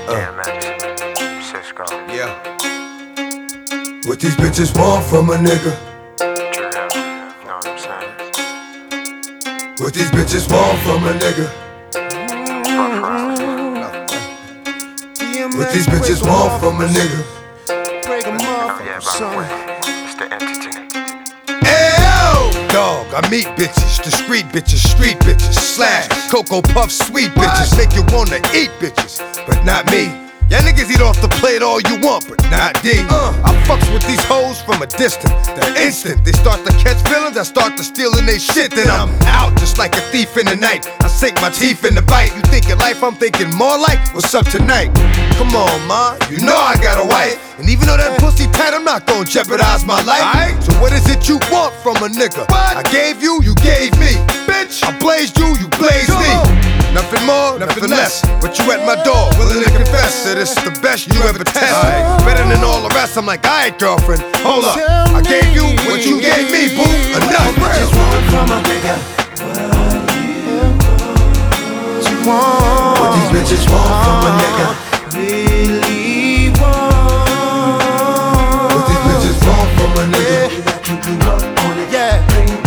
Yeah. What these bitches want from a nigga? What these bitches want from a nigga? What these bitches want from a nigga? Break 'em off, son. Dog, I meet bitches, discreet bitches, street bitches, slash Cocoa Puff sweet bitches, make you wanna eat bitches, but not me. Y'all niggas eat off the plate all you want, but not D. I fucks with these hoes from a distance. The instant they start to catch feelings, I start to stealing they shit. Then I'm out just like a thief in the night. I sink my teeth in the bite. You thinking life, I'm thinking more like what's up tonight. Come on, ma, you know I got a wife. And even though that pussy tight, I'm not gonna jeopardize my life. So what is it you want from a nigga? I gave you, you gave me. Bitch, I blazed you, you blazed me. Nothing more, nothing less. But you at my door, willing to confess that it's the best you ever test. Better than all the rest. I'm like, alright, girlfriend, hold up. I gave you what you gave me, boo. Enough. What you want from a nigga? What you want? What these bitches want from a nigga? Really want? What these bitches want from a nigga? Yeah.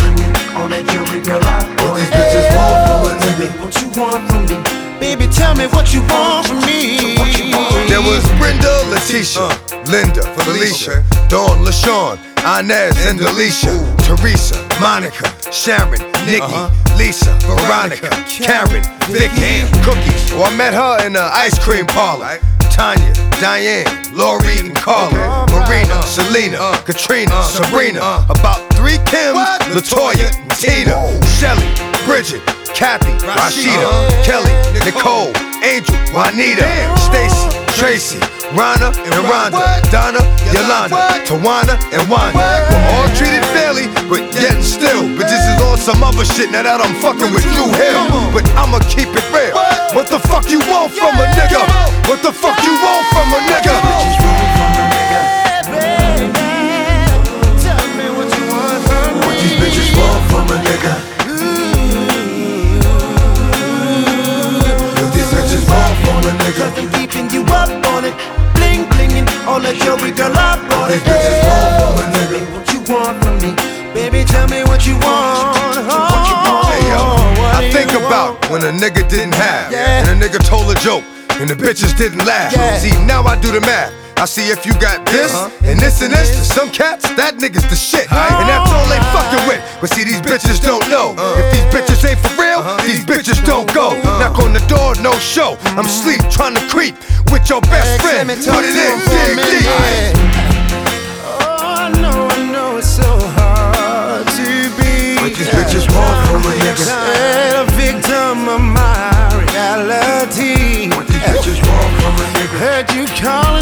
What these bitches want from a nigga? What you want from me? Baby, tell me what you want from me. There was Brenda, Leticia, Linda, Felicia, Dawn, LaShawn, Inez, and Alicia, Teresa, Monica, Sharon, Nikki, Lisa, Veronica, Karen, Vicky, Cookies. Oh, I met her in the ice cream parlor. Tanya, Diane, Lori, and Carla, Marina, Selena, Katrina, Sabrina. About 3 Kims, LaToya, and Tina, Shelly, Bridget, Kathy, Rashida, Kelly, Nicole, Angel, Juanita, Stacy, Tracy, Rana, and Rhonda, Donna, Yolanda, Tawana, and Wanda. We're all treated fairly, but yet and still bitches is on some other shit now that I'm fucking with you here. But I'ma keep it real. What the fuck you want from a nigga? What the fuck you want from a nigga? Tell me what you want from me. What these bitches want from a nigga? What these bitches want from a nigga? Been keeping you up on it, bling blinging, all that jewelry, girl, I bought it. What these bitches want from a nigga? What you want from me? Baby, tell me what you want. Hey yo, I think about when a nigga didn't have, and a nigga told a joke, and the bitches didn't laugh. See, now I do the math. I see if you got this, and this, and this. To some cats, that nigga's the shit, and that's all they fucking with. But see, these bitches don't know. If these bitches ain't for real, these bitches don't go. Knock on the door, no show. I'm asleep, trying to creep with your best friend. Put it in, dig deep. Oh, I know it's so hard to be. What these bitches want from a nigga? A victim of my reality. What these bitches want from a nigga? Heard you call